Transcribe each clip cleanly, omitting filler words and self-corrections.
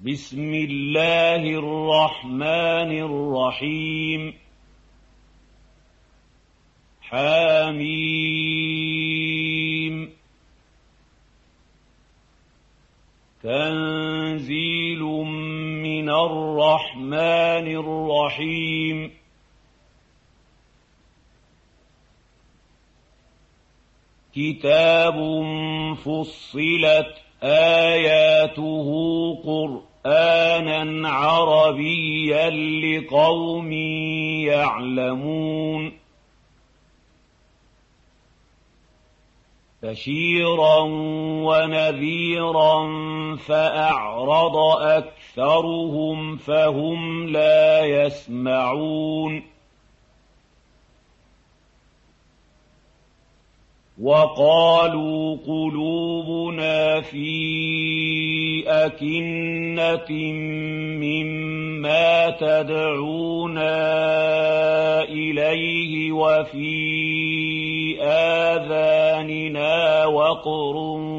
بسم الله الرحمن الرحيم حميم تنزيل من الرحمن الرحيم كتاب فصلت آياته قرآنا عربيا لقوم يعلمون بشيرا ونذيرا فأعرض أكثرهم فهم لا يسمعون وقالوا قلوبنا في أكنة مما تدعونا إليه وفي آذاننا وقر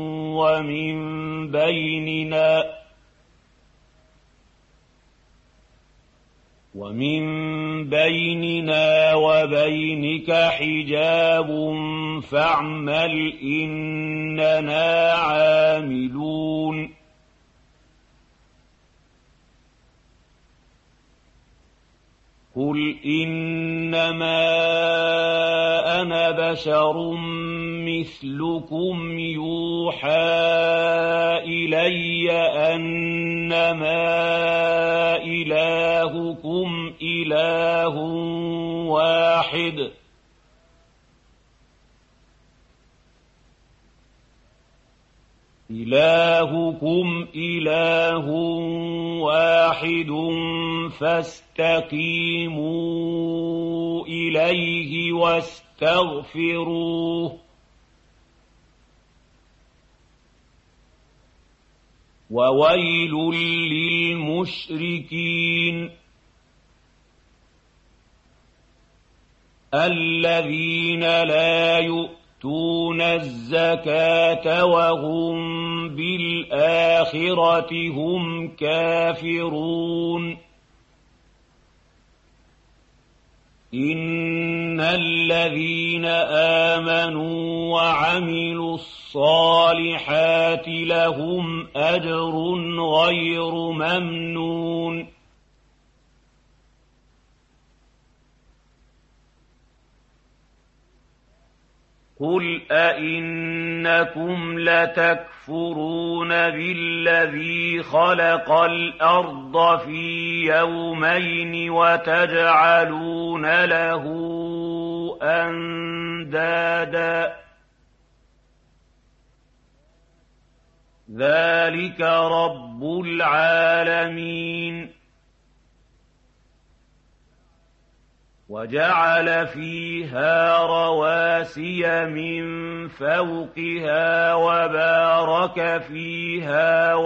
ومن بيننا وبينك حجاب فاعمل إننا عاملون قل إنما أنا بشر مثلكم يوحى إلي أنما إلهكم إله واحد فاستقيموا إليه واستغفروه وويل للمشركين الذين لا يؤتون الزكاة وهم بالآخرة هم كافرون إن الذين آمنوا وعملوا الصالحات لهم أجر غير ممنون قل أئنكم لتكفرون بالذي خلق الأرض في يومين وتجعلون له أندادا ذلك رب العالمين وجعل فيها رواسي من فوقها وبارك فيها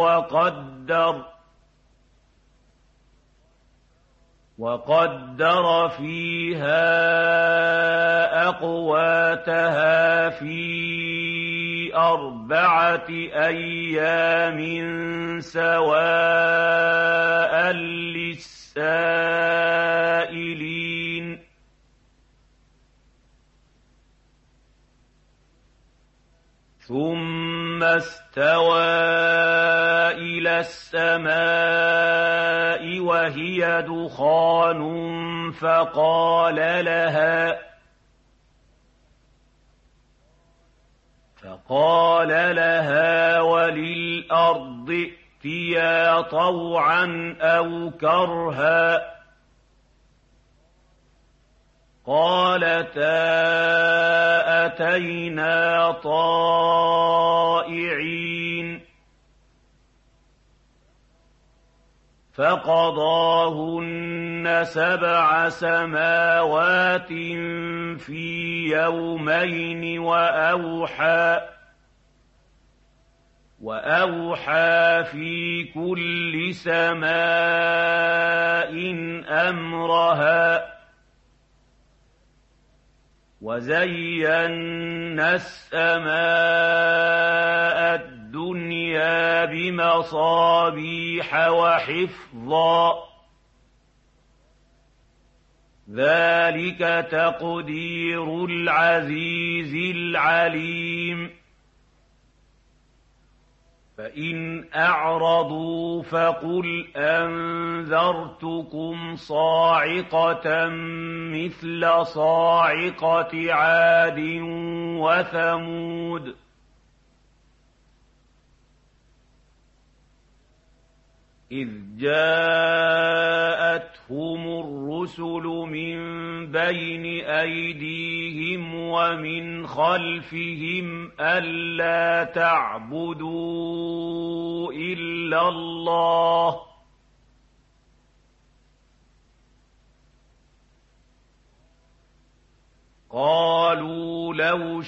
وقدر فيها أقواتها في 4 أيام سواء للسائلين ثم استوى إلى السماء وهي دخان فقال لها وللأرض ائتيا طوعا أو كرها قالتا أتينا طائعين فقضاهن 7 سماوات في يومين وأوحى في كل سماء أمرها وزينا السماء الدُّنْيَا بِمَصَابِيحَ وَحِفْظًا ۚ ذَٰلِكَ تَقْدِيرُ الْعَزِيزِ الْعَلِيمِ فَإِنْ أَعْرَضُوا فَقُلْ أَنذَرْتُكُمْ صَاعِقَةً مِّثْلَ صَاعِقَةِ عَادٍ وَثَمُودَ إِذْ جَاءَتْهُمُ الرُّسُلُ مِن بَيْنِ أَيْدِيهِمْ وَمِنْ خَلْفِهِمْ أَلَّا تَعْبُدُوا إِلَّا اللَّهَ ۖ قَالُوا لَوْ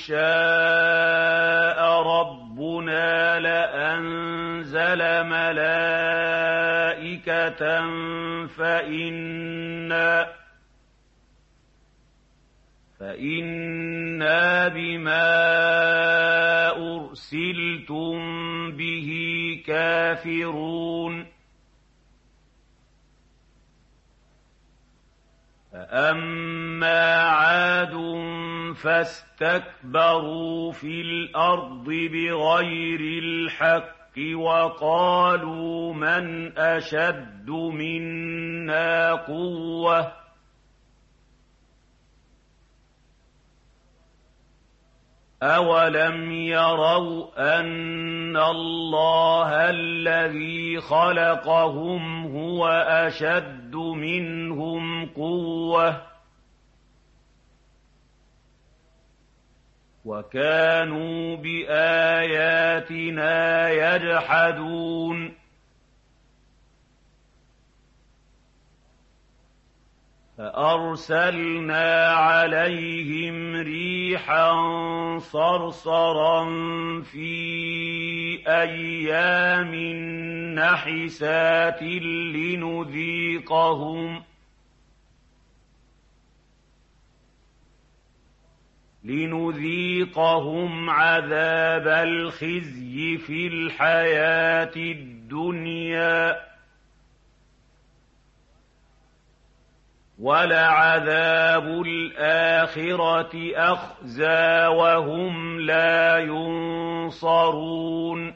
شَاءَ رَبُّنَا لَأَنزَلَ مَلَائِكَةً فَإِنَّا بِمَا أُرْسِلْتُم بِهِ كَافِرُونَ فَأَمَّا عَادٌ فَاسْتَكْبَرُوا فِي الْأَرْضِ بِغَيْرِ الْحَقِّ وَقَالُوا مَنْ أَشَدُّ مِنَّا قُوَّةً أَوَلَمْ يَرَوْا أَنَّ اللَّهَ الَّذِي خَلَقَهُمْ هُوَ أَشَدُّ مِنْهُمْ قُوَّةً وَكَانُوا بِآيَاتِنَا يَجْحَدُونَ فَأَرْسَلْنَا عَلَيْهِمْ رِيحًا صَرْصَرًا فِي أَيَّامٍ نَحِسَاتٍ لِنُذِيقَهُمْ عَذَابَ الْخِزْيِ فِي الْحَيَاةِ الدُّنْيَا ۖ وَلَعَذَابُ الْآخِرَةِ أَخْزَىٰ وَهُمْ لَا يُنصَرُونَ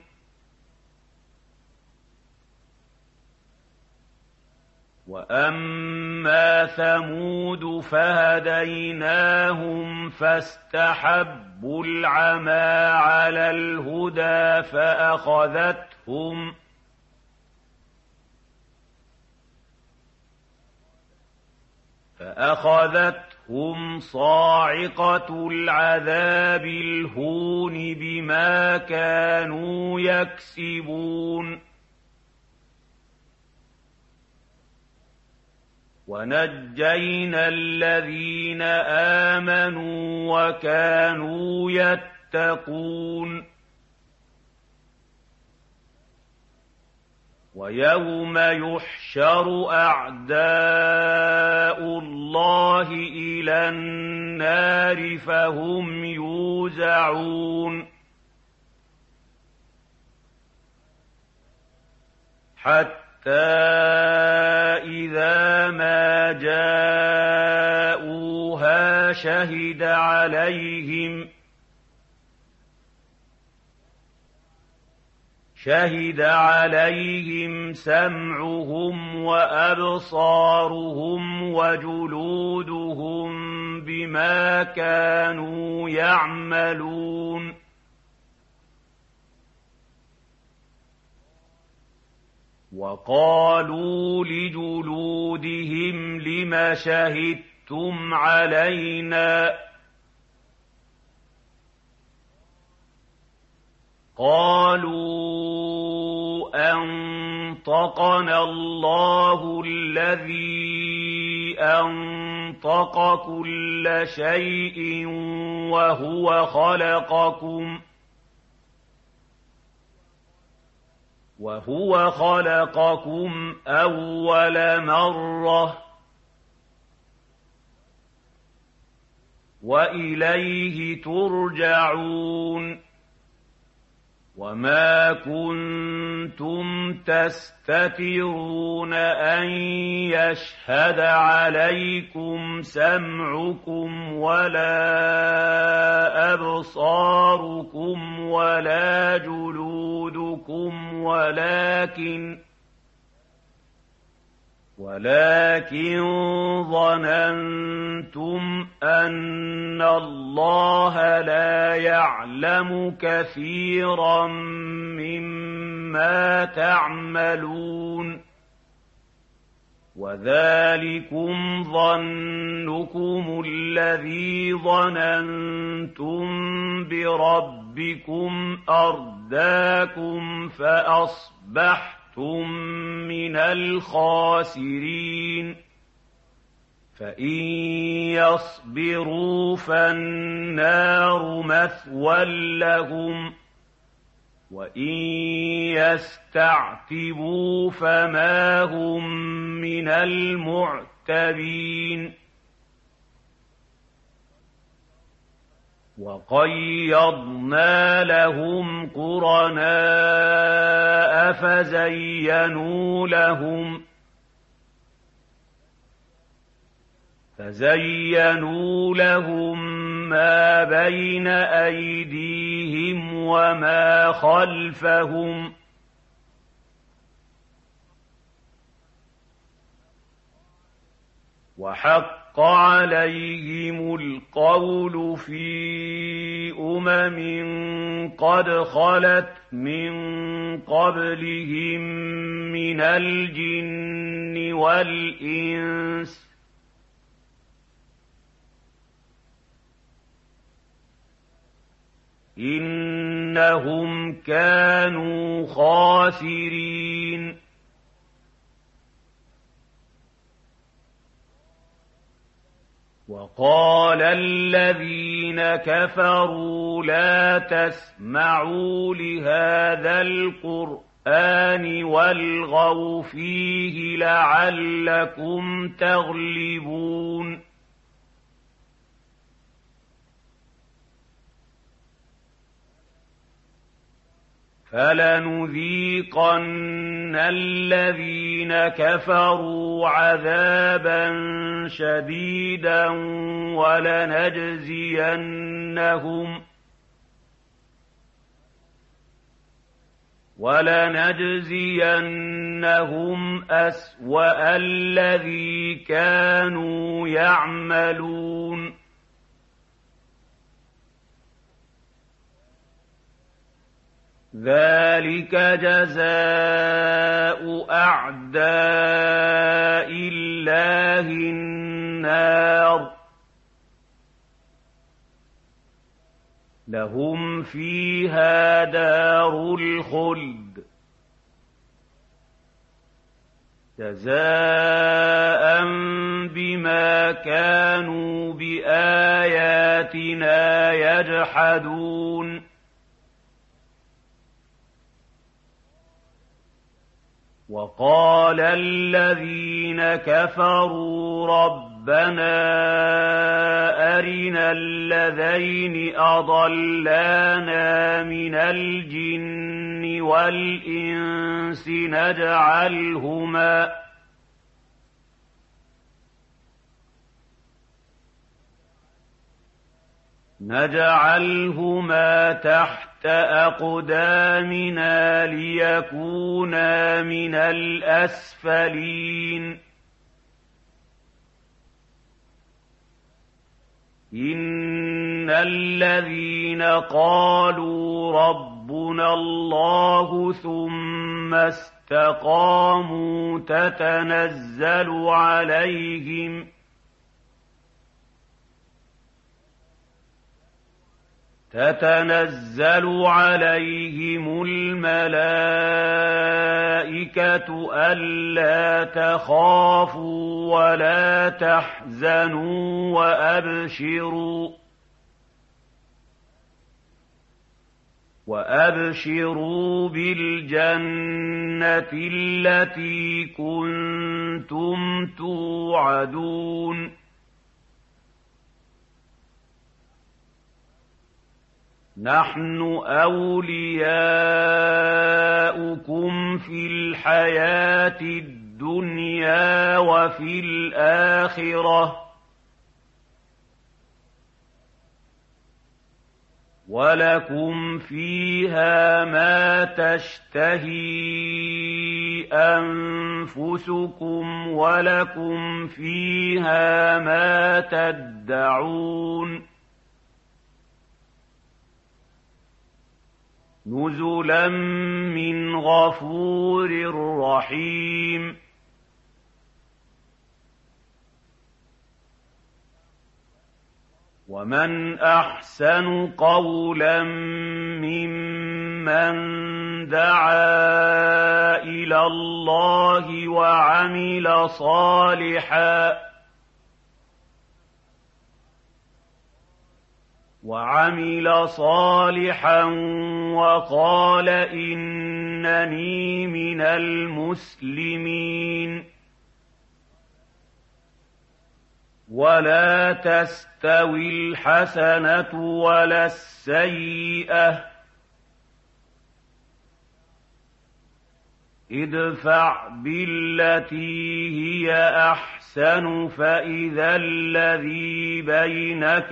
وَأَمَّا ثَمُودُ فَهَدَيْنَاهُمْ فَاسْتَحَبُّوا الْعَمَىٰ عَلَى الْهُدَىٰ فَأَخَذَتْهُمْ صَاعِقَةُ الْعَذَابِ الْهُونِ بِمَا كَانُوا يَكْسِبُونَ وَنَجَّيْنَا الَّذِينَ آمَنُوا وَكَانُوا يَتَّقُونَ وَيَوْمَ يُحْشَرُ أَعْدَاءُ اللَّهِ إِلَى النَّارِ فَهُمْ يُوزَعُونَ حَتَّىٰ إِذَا مَا جَاءُوهَا شَهِدَ عَلَيْهِمْ سَمْعُهُمْ وَأَبْصَارُهُمْ وَجُلُودُهُم بِمَا كَانُوا يَعْمَلُونَ وَقَالُوا لِجُلُودِهِمْ لِمَ شَهِدتُّمْ عَلَيْنَا ۖ قَالُوا أَنطَقَنَا اللَّهُ الَّذِي أَنطَقَ كُلَّ شَيْءٍ وَهُوَ خَلَقَكُمْ أَوَّلَ مَرَّةٍ وَإِلَيْهِ تُرْجَعُونَ وَمَا كُنتُمْ تَسْتَتِرُونَ أَن يَشْهَدَ عَلَيْكُمْ سَمْعُكُمْ وَلَا أَبْصَارُكُمْ وَلَا جُلُودُكُمْ وَلَٰكِن ظَنَنتُمْ أَنَّ اللَّهَ لَا يَعْلَمُ كَثِيرًا مِّمَّا تَعْمَلُونَ وَذَٰلِكُمْ ظَنُّكُمُ الَّذِي ظَنَنتُم بِرَبِّكُمْ أَرْدَاكُمْ فَأَصْبَحْتُم مِّنَ الْخَاسِرِينَ فَإِن يَصْبِرُوا فَالنَّارُ مَثْوًى لَّهُمْ وَإِن يَسْتَعْتِبُوا فَمَا هُم مِّنَ الْمُعْتَبِينَ وَقَيَّضْنَا لَهُمْ قُرَنَاءَ فَزَيَّنُوا لَهُم مَّا بَيْنَ أَيْدِيهِمْ وَمَا خَلْفَهُمْ وَحَقَّ عَلَيْهِمُ الْقَوْلُ فِي قَدْ خَلَتْ مِن قَبْلِهِم مِّنَ الْجِنِّ وَالْإِنسِ إِنَّهُمْ كَانُوا خَاسِرِينَ وَقَالَ الَّذِينَ كَفَرُوا لَا تَسْمَعُوا لِهَٰذَا الْقُرْآنِ وَالْغَوْا فِيهِ لَعَلَّكُمْ تَغْلِبُونَ فَلَنُذِيقَنَّ الَّذِينَ كَفَرُوا عَذَابًا شَدِيدًا وَلَنَجْزِيَنَّهُمْ أَسْوَأَ الَّذِي كَانُوا يَعْمَلُونَ ذَٰلِكَ جَزَاءُ أَعْدَاءِ اللَّهِ النَّارُ لَهُمْ فِيهَا دَارُ الْخُلْدِ جَزَاءً بِمَا كَانُوا بِآيَاتِنَا يَجْحَدُونَ وَقَالَ الَّذِينَ كَفَرُوا رَبَّنَا أَرِنَا اللَّذَيْنِ أَضَلَّانَا مِنَ الْجِنِّ وَالْإِنسِ نَجْعَلْهُمَا تَحْتَ أَقْدَامِنَا لِيَكُونَا مِنَ الْأَسْفَلِينَ إِنَّ الَّذِينَ قَالُوا رَبُّنَا اللَّهُ ثُمَّ اسْتَقَامُوا تتنزل عليهم الملائكة ألا تخافوا ولا تحزنوا وأبشروا بالجنة التي كنتم توعدون نحن أولياؤكم في الحياة الدنيا وفي الآخرة ولكم فيها ما تشتهي أنفسكم ولكم فيها ما تدعون نزلا من غفور رحيم ومن أحسن قولا ممن دعا إلى الله وعمل صالحا وقال إنني من المسلمين ولا تستوي الحسنة ولا السيئة ادفع بالتي هي أحسن فإذا الذي بينك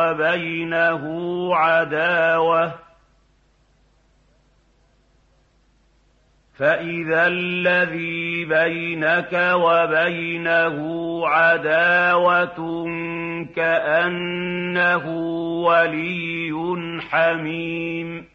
وبينه عداوة كأنه ولي حميم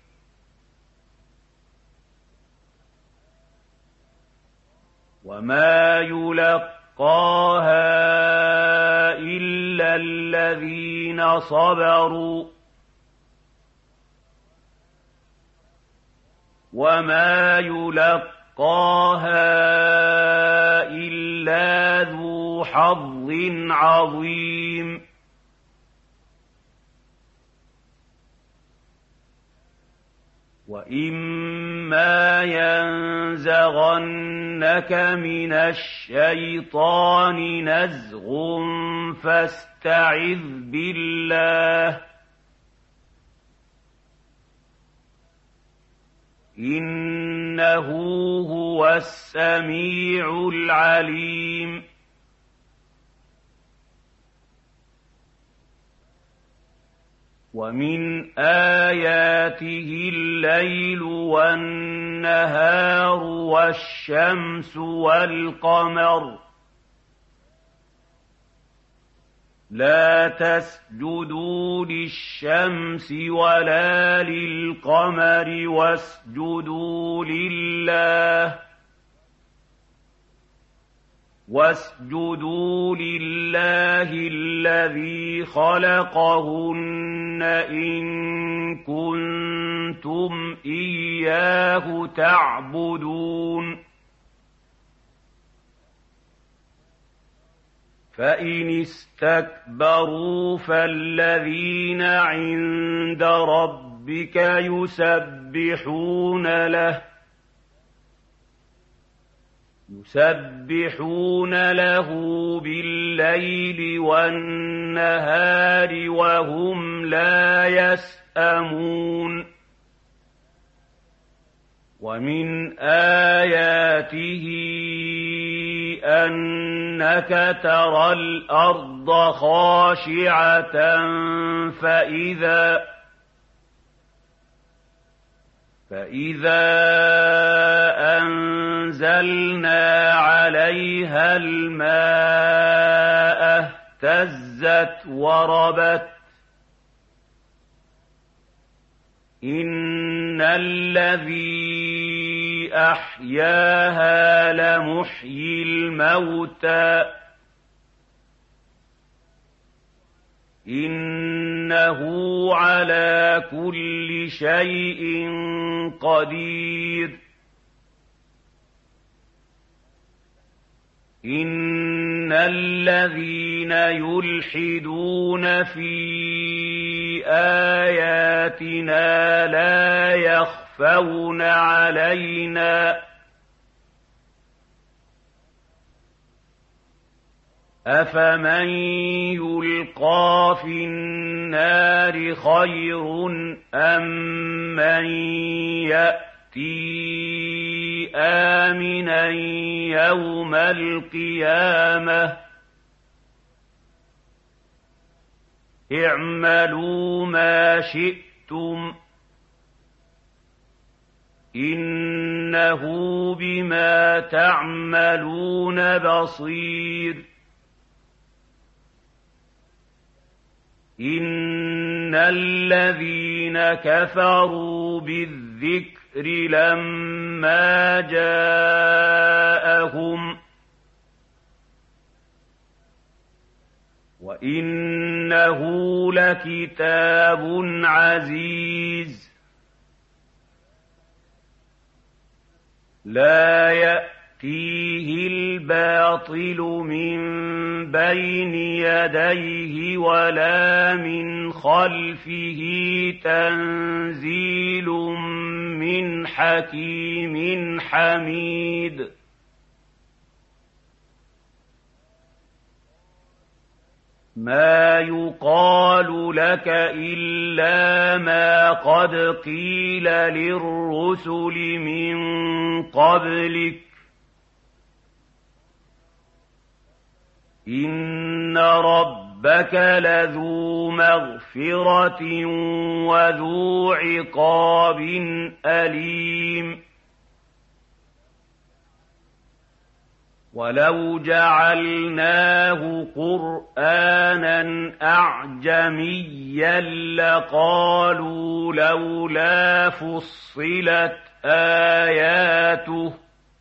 وما يلقاها إلا الذين صبروا وما يلقاها إلا ذو حظ عظيم وإما ينزغنك من الشيطان نزغ فاستعذ بالله إنه هو السميع العليم ومن آياته الليل والنهار والشمس والقمر لا تسجدوا للشمس ولا للقمر واسجدوا لله الذي خلقهن إن كنتم إياه تعبدون فإن استكبروا فالذين عند ربك يسبحون له بالليل والنهار وهم لا يسأمون ومن آياته أنك ترى الأرض خاشعة فإذا أنزلنا عليها الماء اهتزت وربت إن الذي أحياها لمحيي الموتى إنه على كل شيء قدير إن الذين يلحدون في آياتنا لا يخفون علينا أَفَمَن يُلْقَىٰ فِي النَّارِ خَيْرٌ أَم مَّن يَأْتِي آمِنًا يَوْمَ الْقِيَامَةِ اعْمَلُوا مَا شِئْتُمْ إِنَّهُ بِمَا تَعْمَلُونَ بَصِيرٌ إِنَّ الَّذِينَ كَفَرُوا بِالذِّكْرِ لَمَّا جَاءَهُمْ وَإِنَّهُ لَكِتَابٌ عَزِيزٌ لَّا يَأْتِيهِ الْبَاطِلُ مِن بَيْنِ يَدَيْهِ وَلَا مِنْ خَلْفِهِ تَنزِيلٌ مِّنْ حَكِيمٍ حَمِيدٍ مَا يُقَالُ لَكَ إِلَّا مَا قَدْ قِيلَ لِلرُّسُلِ مِن قَبْلِكَ إِنَّ رَبَّكَ لَذُو مَغْفِرَةٍ وَذُو عِقَابٍ أَلِيمٍ وَلَوْ جَعَلْنَاهُ قُرْآنًا أَعْجَمِيًّا لَّقَالُوا لَوْلَا فُصِّلَتْ آيَاتُهُ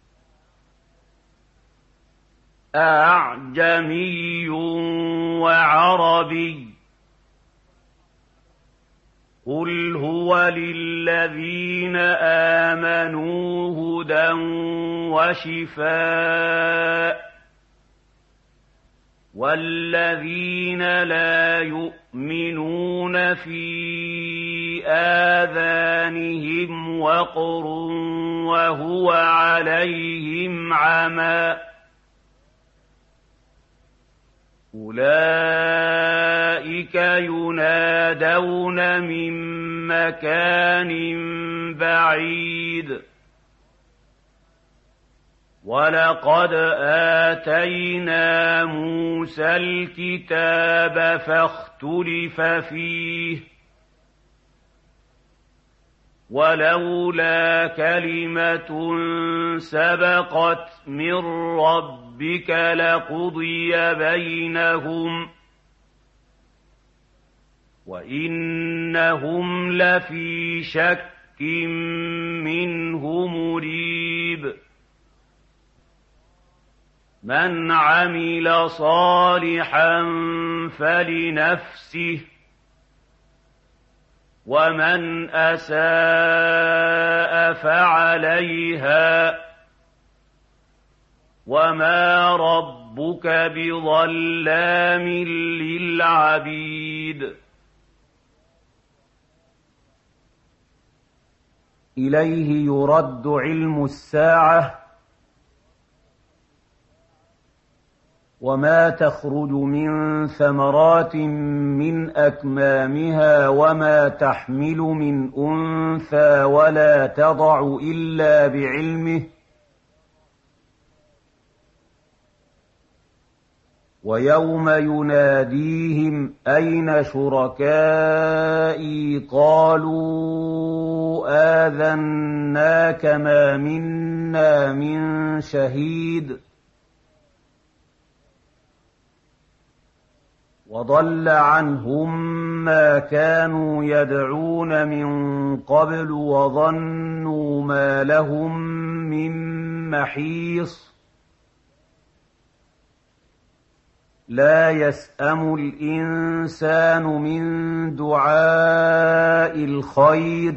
أَأَعْجَمِيٌّ وَعَرَبِيٌّ قُلْ هُوَ لِلَّذِينَ آمَنُوا هُدًى وَشِفَاءٌ وَالَّذِينَ لَا يُؤْمِنُونَ فِي آذَانِهِمْ وَقْرٌ وَهُوَ عَلَيْهِمْ عَمًى أُولَٰئِكَ يُنَادَوْنَ مِن مَّكَانٍ بَعِيدٍ وَلَقَدْ آتَيْنَا مُوسَى الْكِتَابَ فَاخْتُلِفَ فِيهِ وَلَوْلَا كَلِمَةٌ سَبَقَتْ مِن رَّبِّكَ لَقُضِيَ بَيْنَهُمْ وَإِنَّهُمْ لَفِي شَكٍّ مِّنْهُ مُرِيبٍ مَنْ عَمِلَ صَالِحًا فَلِنَفْسِهِ وَمَنْ أَسَاءَ فَعَلَيْهَا وَمَا رَبُّكَ بِظَلَّامٍ لِّلْعَبِيدِ إليه يرد علم الساعة وما تخرج من ثمرات من أكمامها وما تحمل من أنثى ولا تضع إلا بعلمه ويوم يناديهم أين شركائي قالوا آذناك ما منا من شهيد وضل عنهم ما كانوا يدعون من قبل وظنوا ما لهم من محيص لا يسأم الإنسان من دعاء الخير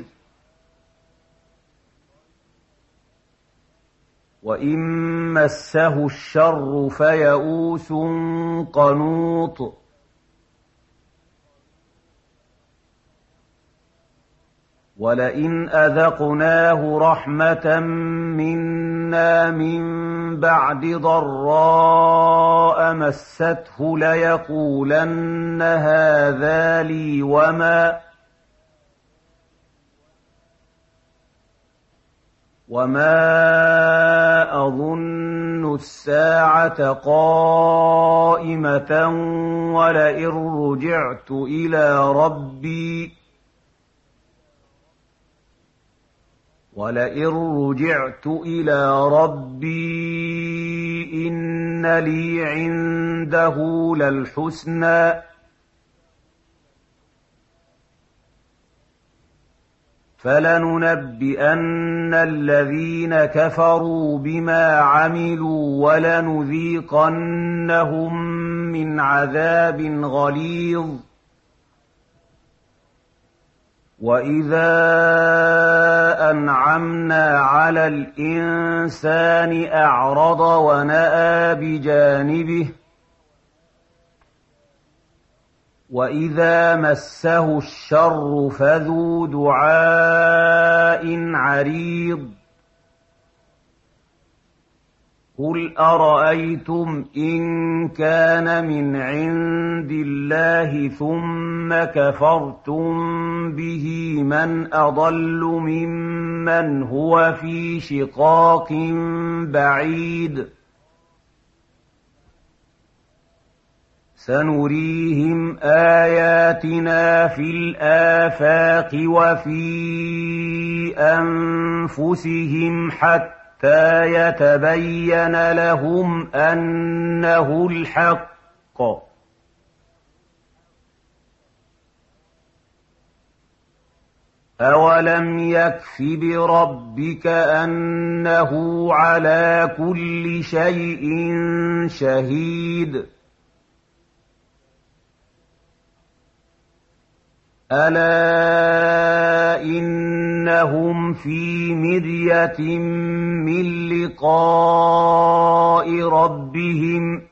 وإن مسه الشر فيئوس قنوط ولئن أذقناه رحمة منا عنا من بعد ضراء مسته ليقولن هذا لي وما أظن الساعة قائمة ولئن رجعت إلى ربي إن لي عنده للحسنى فلننبئن الذين كفروا بما عملوا ولنذيقنهم من عذاب غليظ وإذا أنعمنا على الإنسان أعرض ونأى بجانبه وإذا مسه الشر فذو دعاء عريض قل أرأيتم إن كان من عند الله ثم كفرتم به من أضل ممن هو في شقاق بعيد سنريهم آياتنا في الآفاق وفي أنفسهم حتى يتبين لهم أنه الحق أولم يكف بربك أنه على كل شيء شهيد ألا إنهم في مرية من لقاء ربهم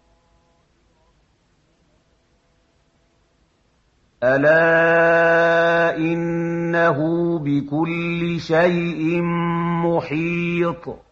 ألا إنه بكل شيء محيط